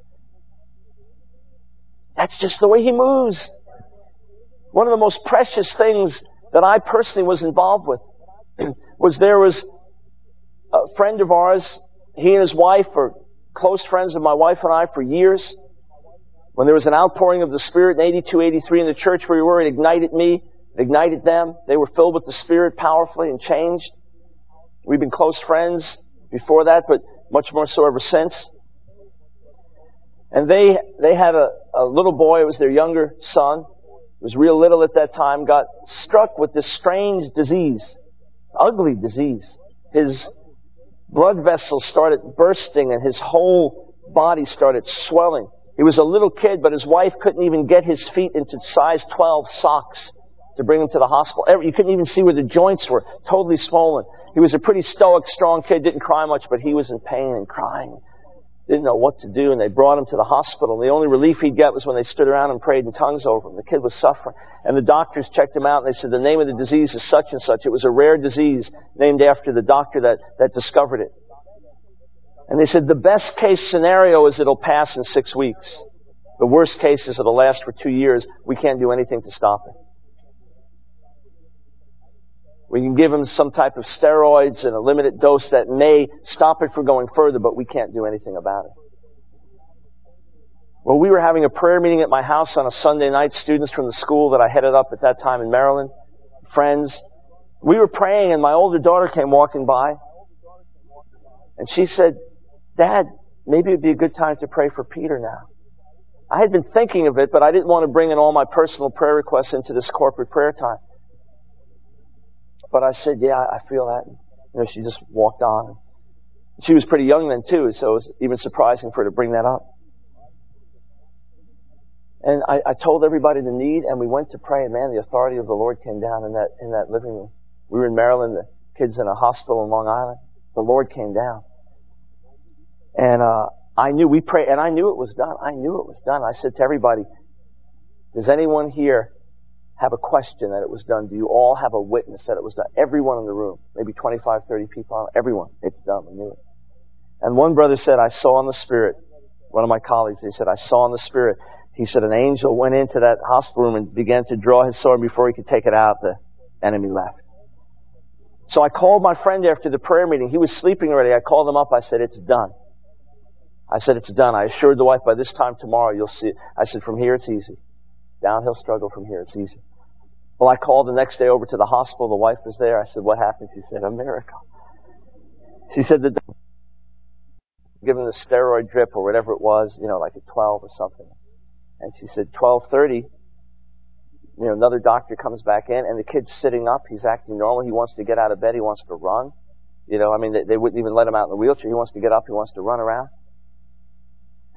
That's just the way He moves. One of the most precious things that I personally was involved with was there was a friend of ours. He and his wife were close friends of my wife and I for years. When there was an outpouring of the Spirit in eighty-two, eighty-three in the church where we were, it ignited me, it ignited them. They were filled with the Spirit powerfully and changed. We've been close friends before that, but much more so ever since. And they they had a, a little boy. It was their younger son. He was real little at that time. Got struck with this strange disease, ugly disease. His blood vessels started bursting and his whole body started swelling. He was a little kid, but his wife couldn't even get his feet into size twelve socks to bring him to the hospital. You couldn't even see where the joints were, totally swollen. He was a pretty stoic, strong kid, didn't cry much, but he was in pain and crying. Didn't know what to do, and they brought him to the hospital. The only relief he'd get was when they stood around and prayed in tongues over him. The kid was suffering. And the doctors checked him out, and they said, the name of the disease is such and such. It was a rare disease named after the doctor that, that discovered it. And they said, the best case scenario is it'll pass in six weeks. The worst case is it'll last for two years. We can't do anything to stop it. We can give him some type of steroids and a limited dose that may stop it from going further, but we can't do anything about it. Well, we were having a prayer meeting at my house on a Sunday night, students from the school that I headed up at that time in Maryland, friends. We were praying and my older daughter came walking by and she said, Dad, maybe it'd be a good time to pray for Peter now. I had been thinking of it, but I didn't want to bring in all my personal prayer requests into this corporate prayer time. But I said, yeah, I feel that. You know, she just walked on. She was pretty young then too, so it was even surprising for her to bring that up. And I, I told everybody the need, and we went to pray, and man, the authority of the Lord came down in that in that living room. We were in Maryland, the kids in a hospital in Long Island. The Lord came down. And uh I knew, we prayed, and I knew it was done. I knew it was done. I said to everybody, does anyone here have a question that it was done? Do you all have a witness that it was done? Everyone in the room, maybe twenty-five, thirty people, everyone, it's done. We knew it. And one brother said, I saw in the Spirit, one of my colleagues, he said, I saw in the Spirit. He said, an angel went into that hospital room and began to draw his sword. Before he could take it out, the enemy left. So I called my friend after the prayer meeting. He was sleeping already. I called him up. I said, it's done. I said, it's done. I assured the wife, by this time tomorrow, you'll see it. I said, from here, it's easy. Downhill struggle from here, it's easy. Well, I called the next day over to the hospital. The wife was there. I said, what happened? She said, a miracle. She said that given the steroid drip or whatever it was, you know, like at twelve or something. And she said, twelve thirty, you know, another doctor comes back in and the kid's sitting up. He's acting normal. He wants to get out of bed. He wants to run. You know, I mean, they, they wouldn't even let him out in the wheelchair. He wants to get up. He wants to run around.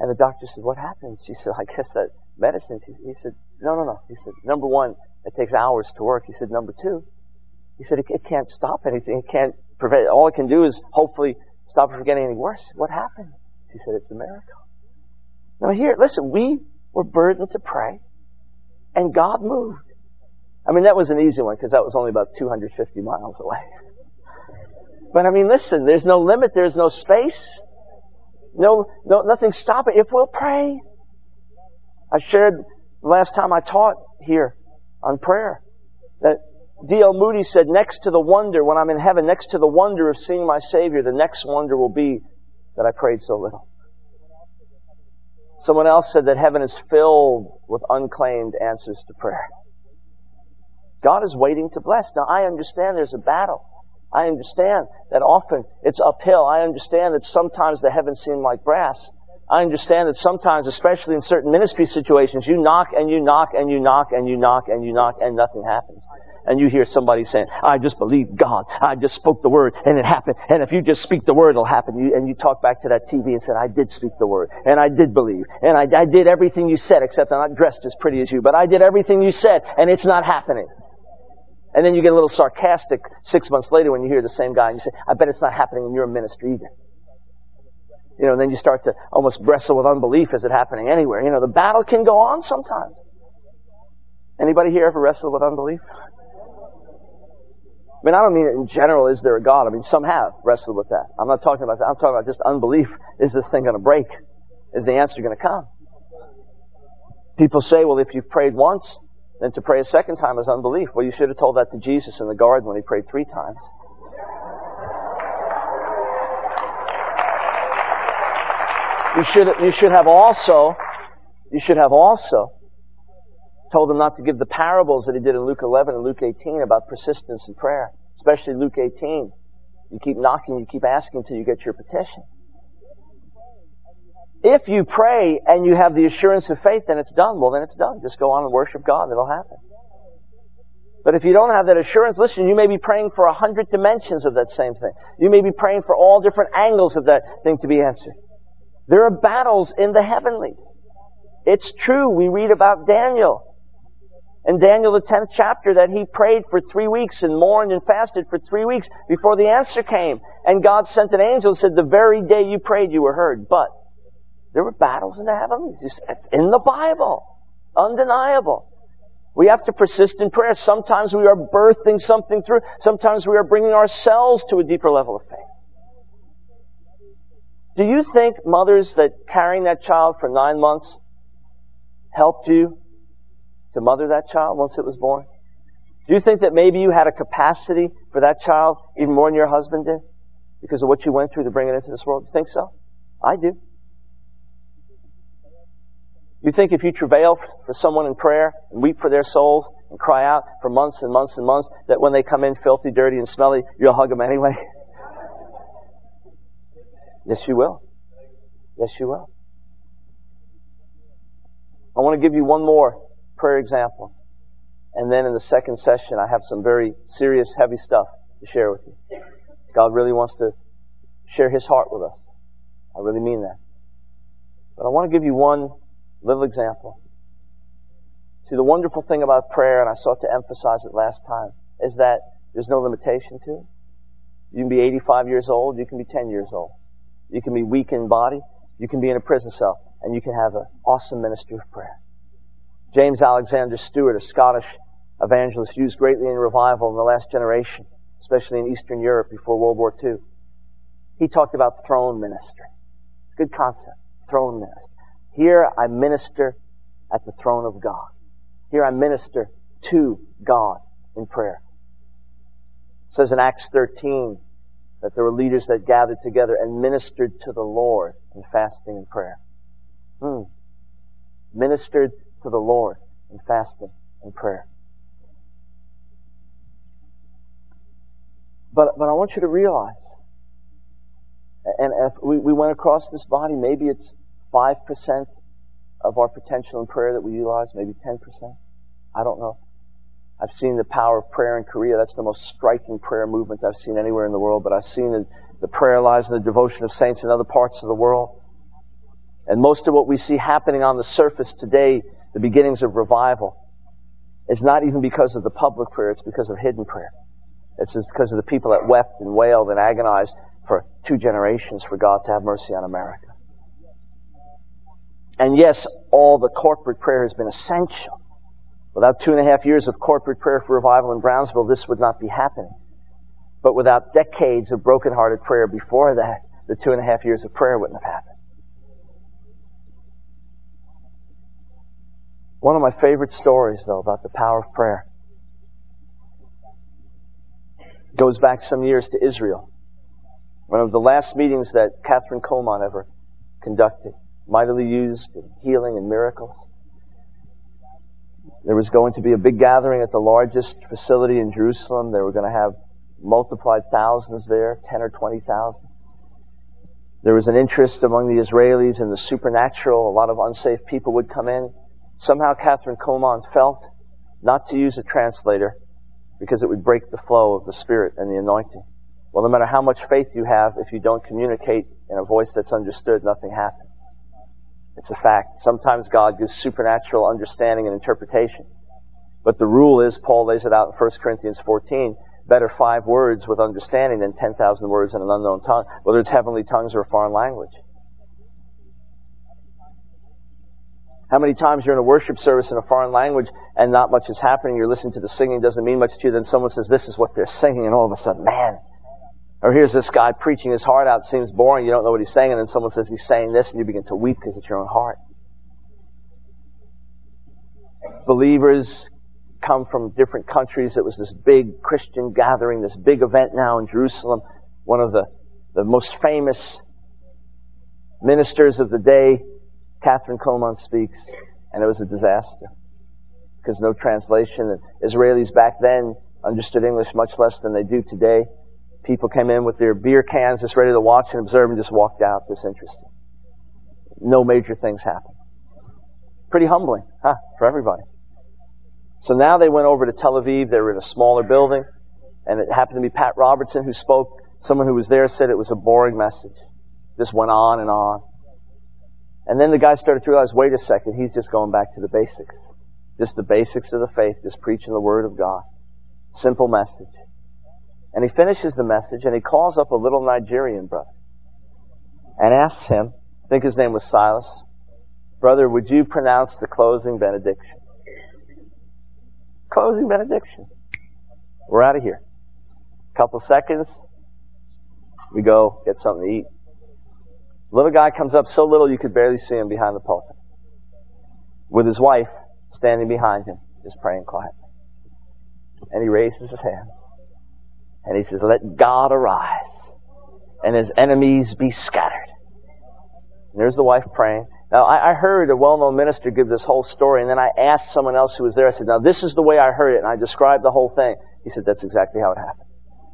And the doctor said, what happened? She said, I guess that medicine. He said, no, no, no. He said, number one, it takes hours to work. He said, number two, he said, it, it can't stop anything. It can't prevent it. All it can do is hopefully stop it from getting any worse. What happened? She said, it's a miracle. Now here, listen, we were burdened to pray, and God moved. I mean, that was an easy one because that was only about two hundred fifty miles away. But I mean, listen, there's no limit, there's no space. No, no, nothing stopping if we'll pray. I shared the last time I taught here on prayer that D L Moody said, next to the wonder, when I'm in heaven, next to the wonder of seeing my Savior, the next wonder will be that I prayed so little. Someone else said that heaven is filled with unclaimed answers to prayer. God is waiting to bless. Now, I understand there's a battle. I understand that often it's uphill. I understand that sometimes the heavens seem like brass. I understand that sometimes, especially in certain ministry situations, you knock and you knock and you knock and you knock and you knock and nothing happens. And you hear somebody saying, I just believed God. I just spoke the word and it happened. And if you just speak the word, it'll happen. You, and you talk back to that T V and said, I did speak the word. And I did believe. And I, I did everything you said, except I'm not dressed as pretty as you. But I did everything you said and it's not happening. And then you get a little sarcastic six months later when you hear the same guy and you say, I bet it's not happening in your ministry either. You know, and then you start to almost wrestle with unbelief. Is it happening anywhere? You know, the battle can go on sometimes. Anybody here ever wrestled with unbelief? I mean, I don't mean it in general, is there a God? I mean, some have wrestled with that. I'm not talking about that. I'm talking about just unbelief. Is this thing going to break? Is the answer going to come? People say, well, if you've prayed once, then to pray a second time is unbelief. Well, you should have told that to Jesus in the garden when he prayed three times. You should, you should have also, you should have also told him not to give the parables that he did in Luke eleven and Luke eighteen about persistence in prayer. Especially Luke eighteen. You keep knocking, you keep asking until you get your petition. If you pray and you have the assurance of faith, then it's done. Well, then it's done. Just go on and worship God and it'll happen. But if you don't have that assurance, listen, you may be praying for a hundred dimensions of that same thing. You may be praying for all different angles of that thing to be answered. There are battles in the heavenlies. It's true. We read about Daniel. In Daniel, the tenth chapter, that he prayed for three weeks and mourned and fasted for three weeks before the answer came. And God sent an angel and said, the very day you prayed, you were heard. But there were battles in the heavens. It's in the Bible. Undeniable. We have to persist in prayer. Sometimes we are birthing something through. Sometimes we are bringing ourselves to a deeper level of faith. Do you think, mothers, that carrying that child for nine months helped you to mother that child once it was born? Do you think that maybe you had a capacity for that child even more than your husband did because of what you went through to bring it into this world? Do you think so? I do. You think if you travail for someone in prayer and weep for their souls and cry out for months and months and months, that when they come in filthy, dirty, and smelly, you'll hug them anyway? Yes, you will. Yes, you will. I want to give you one more prayer example. And then in the second session, I have some very serious, heavy stuff to share with you. God really wants to share His heart with us. I really mean that. But I want to give you one little example. See, the wonderful thing about prayer, and I sought to emphasize it last time, is that there's no limitation to it. You can be eighty-five years old, you can be ten years old. You can be weak in body, you can be in a prison cell, and you can have an awesome ministry of prayer. James Alexander Stewart, a Scottish evangelist, used greatly in revival in the last generation, especially in Eastern Europe before World War Two. He talked about throne ministry. Good concept, throne ministry. Here I minister at the throne of God. Here I minister to God in prayer. It says in Acts thirteen that there were leaders that gathered together and ministered to the Lord in fasting and prayer. Hmm. Ministered to the Lord in fasting and prayer. But but I want you to realize, and if we, we went across this body, maybe it's five percent of our potential in prayer that we utilize, maybe ten percent. I don't know. I've seen the power of prayer in Korea. That's the most striking prayer movement I've seen anywhere in the world. But I've seen the, the prayer lives and the devotion of saints in other parts of the world. And most of what we see happening on the surface today, the beginnings of revival, is not even because of the public prayer, it's because of hidden prayer. It's just because of the people that wept and wailed and agonized for two generations for God to have mercy on America. And yes, all the corporate prayer has been essential. Without two and a half years of corporate prayer for revival in Brownsville, this would not be happening. But without decades of broken-hearted prayer before that, the two and a half years of prayer wouldn't have happened. One of my favorite stories, though, about the power of prayer goes back some years to Israel. One of the last meetings that Catherine Coleman ever conducted, mightily used in healing and miracles. There was going to be a big gathering at the largest facility in Jerusalem. They were going to have multiplied thousands there, ten or twenty thousand. There was an interest among the Israelis in the supernatural. A lot of unsaved people would come in. Somehow Catherine Coleman felt not to use a translator because it would break the flow of the Spirit and the anointing. Well, no matter how much faith you have, if you don't communicate in a voice that's understood, nothing happens. It's a fact. Sometimes God gives supernatural understanding and interpretation. But the rule is, Paul lays it out in First Corinthians fourteen, better five words with understanding than ten thousand words in an unknown tongue, whether it's heavenly tongues or a foreign language. How many times you're in a worship service in a foreign language and not much is happening, you're listening to the singing, doesn't mean much to you, then someone says, this is what they're singing, and all of a sudden, man. Or here's this guy preaching his heart out, seems boring, you don't know what he's saying, and then someone says he's saying this, and you begin to weep because it's your own heart. Believers come from different countries. It was this big Christian gathering, this big event now in Jerusalem. One of the, the most famous ministers of the day, Catherine Coleman, speaks, and it was a disaster because no translation. And Israelis back then understood English much less than they do today. People came in with their beer cans just ready to watch and observe and just walked out disinterested. No major things happened. Pretty humbling, huh, for everybody. So now they went over to Tel Aviv. They were in a smaller building, and it happened to be Pat Robertson who spoke. Someone who was there said it was a boring message. Just went on and on. And then the guy started to realize, wait a second, he's just going back to the basics. Just the basics of the faith, just preaching the Word of God. Simple message. And he finishes the message, and he calls up a little Nigerian brother and asks him, I think his name was Silas, brother, would you pronounce the closing benediction? Closing benediction. We're out of here. Couple seconds, we go get something to eat. Little guy comes up so little you could barely see him behind the pulpit, with his wife standing behind him, just praying quietly. And he raises his hand, and he says, let God arise, and His enemies be scattered. And there's the wife praying. Now, I, I heard a well-known minister give this whole story, and then I asked someone else who was there, I said, now this is the way I heard it, and I described the whole thing. He said, that's exactly how it happened.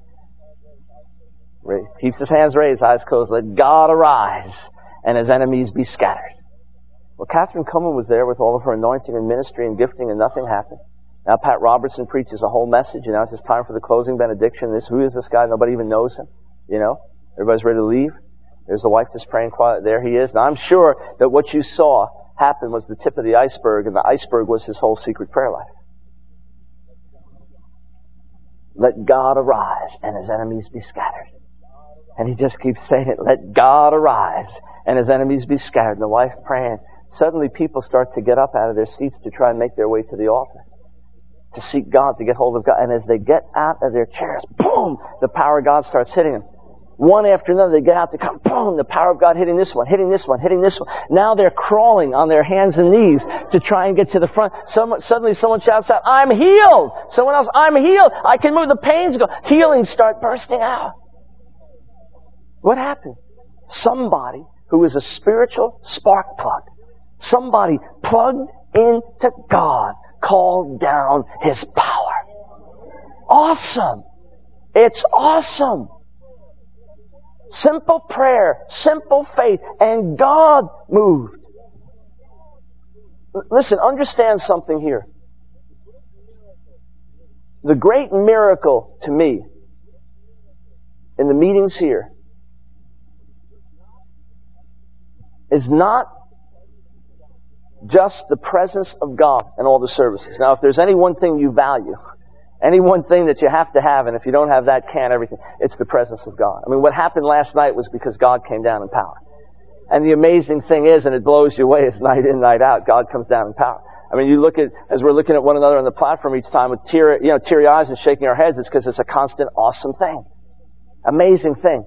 Keeps his hands raised, eyes closed. Let God arise and His enemies be scattered. Well, Catherine Coleman was there with all of her anointing and ministry and gifting, and nothing happened. Now Pat Robertson preaches a whole message, and now it's just time for the closing benediction. This, who is this guy? Nobody even knows him. You know, everybody's ready to leave. There's the wife just praying quiet. There he is. Now I'm sure that what you saw happen was the tip of the iceberg, and the iceberg was his whole secret prayer life. Let God arise and His enemies be scattered. And he just keeps saying it, let God arise and His enemies be scattered. And the wife praying. Suddenly people start to get up out of their seats to try and make their way to the altar, to seek God, to get hold of God. And as they get out of their chairs, boom, the power of God starts hitting them. One after another, they get out to come, boom, the power of God hitting this one, hitting this one, hitting this one. Now they're crawling on their hands and knees to try and get to the front. Someone, suddenly someone shouts out, I'm healed! Someone else, I'm healed! I can move, the pains go. Healings start bursting out. What happened? Somebody who is a spiritual spark plug, somebody plugged into God, called down His power. Awesome! It's awesome! Simple prayer, simple faith, and God moved. Listen, understand something here. The great miracle to me in the meetings here is not just the presence of God in all the services. Now, if there's any one thing you value, any one thing that you have to have, and if you don't have that, can't everything, it's the presence of God. I mean, what happened last night was because God came down in power. And the amazing thing is, and it blows you away, is night in, night out, God comes down in power. I mean, you look at, as we're looking at one another on the platform each time with tear, you know, teary eyes and shaking our heads, it's because it's a constant, awesome thing. Amazing thing.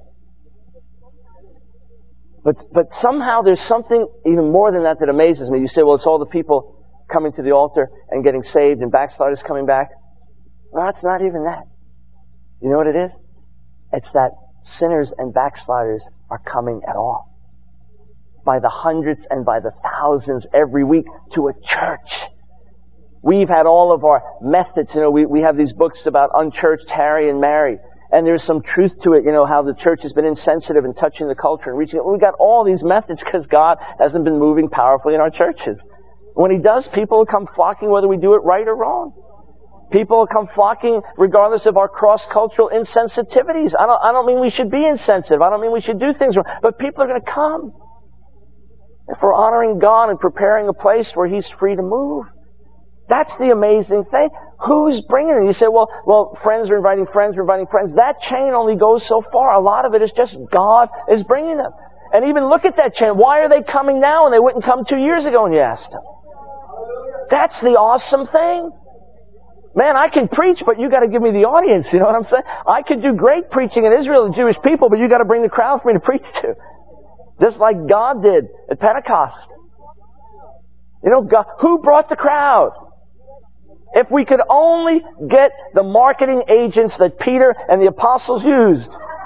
But, but somehow there's something even more than that that amazes me. You say, well, it's all the people coming to the altar and getting saved and backsliders coming back. Well, it's not even that. You know what it is? It's that sinners and backsliders are coming at all. By the hundreds and by the thousands every week to a church. We've had all of our methods. You know, we, we have these books about unchurched Harry and Mary. And there's some truth to it, you know, how the church has been insensitive in touching the culture and reaching it. We've got all these methods because God hasn't been moving powerfully in our churches. When He does, people will come flocking whether we do it right or wrong. People will come flocking regardless of our cross-cultural insensitivities. I don't, I don't mean we should be insensitive. I don't mean we should do things wrong. But people are going to come. If we're honoring God and preparing a place where He's free to move. That's the amazing thing. Who's bringing it? You say, well, well, friends are inviting friends, are inviting friends. That chain only goes so far. A lot of it is just God is bringing them. And even look at that chain. Why are they coming now and they wouldn't come two years ago when you asked them? That's the awesome thing. Man, I can preach, but you got to give me the audience. You know what I'm saying? I could do great preaching in Israel, the Jewish people, but you got to bring the crowd for me to preach to. Just like God did at Pentecost. You know, God, who brought the crowd? If we could only get the marketing agents that Peter and the apostles used.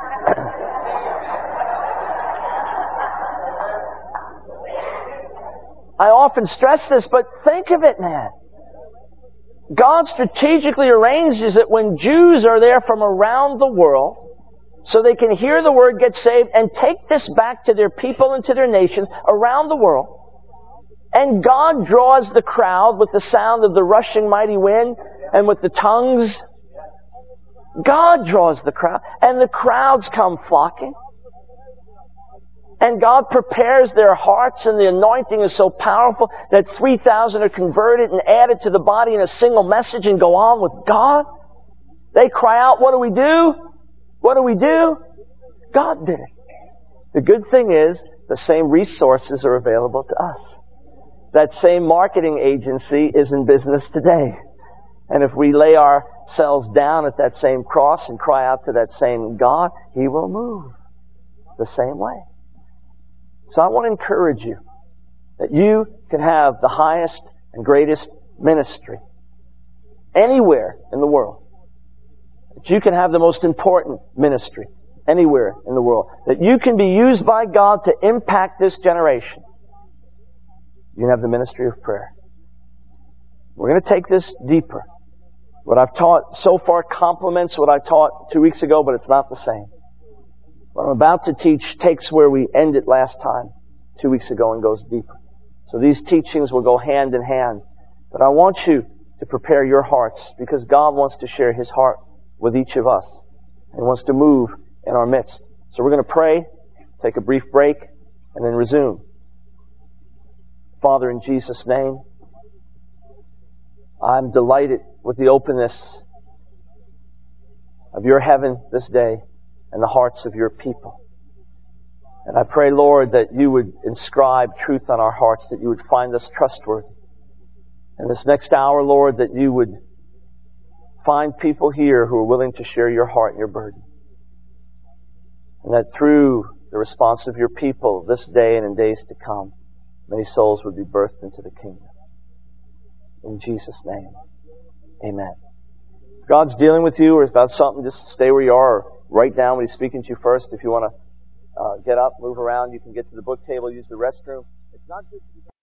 I often stress this, but think of it, man. God strategically arranges it when Jews are there from around the world so they can hear the Word, get saved, and take this back to their people and to their nations around the world. And God draws the crowd with the sound of the rushing mighty wind and with the tongues. God draws the crowd. And the crowds come flocking. And God prepares their hearts, and the anointing is so powerful that three thousand are converted and added to the body in a single message and go on with God. They cry out, what do we do? What do we do? God did it. The good thing is, the same resources are available to us. That same marketing agency is in business today. And if we lay ourselves down at that same cross and cry out to that same God, He will move the same way. So I want to encourage you that you can have the highest and greatest ministry anywhere in the world. That you can have the most important ministry anywhere in the world. That you can be used by God to impact this generation. You can have the ministry of prayer. We're going to take this deeper. What I've taught so far complements what I taught two weeks ago, but it's not the same. What I'm about to teach takes where we ended last time, two weeks ago, and goes deeper. So these teachings will go hand in hand. But I want you to prepare your hearts, because God wants to share His heart with each of us. And He wants to move in our midst. So we're going to pray, take a brief break, and then resume. Father, in Jesus' name, I'm delighted with the openness of Your heaven this day and the hearts of Your people. And I pray, Lord, that You would inscribe truth on our hearts, that You would find us trustworthy. In this next hour, Lord, that You would find people here who are willing to share Your heart and Your burden. And that through the response of Your people this day and in days to come, many souls would be birthed into the kingdom. In Jesus' name, amen. If God's dealing with you or about something, just stay where you are or write down what He's speaking to you first. If you want to uh, get up, move around, you can get to the book table, use the restroom. It's not just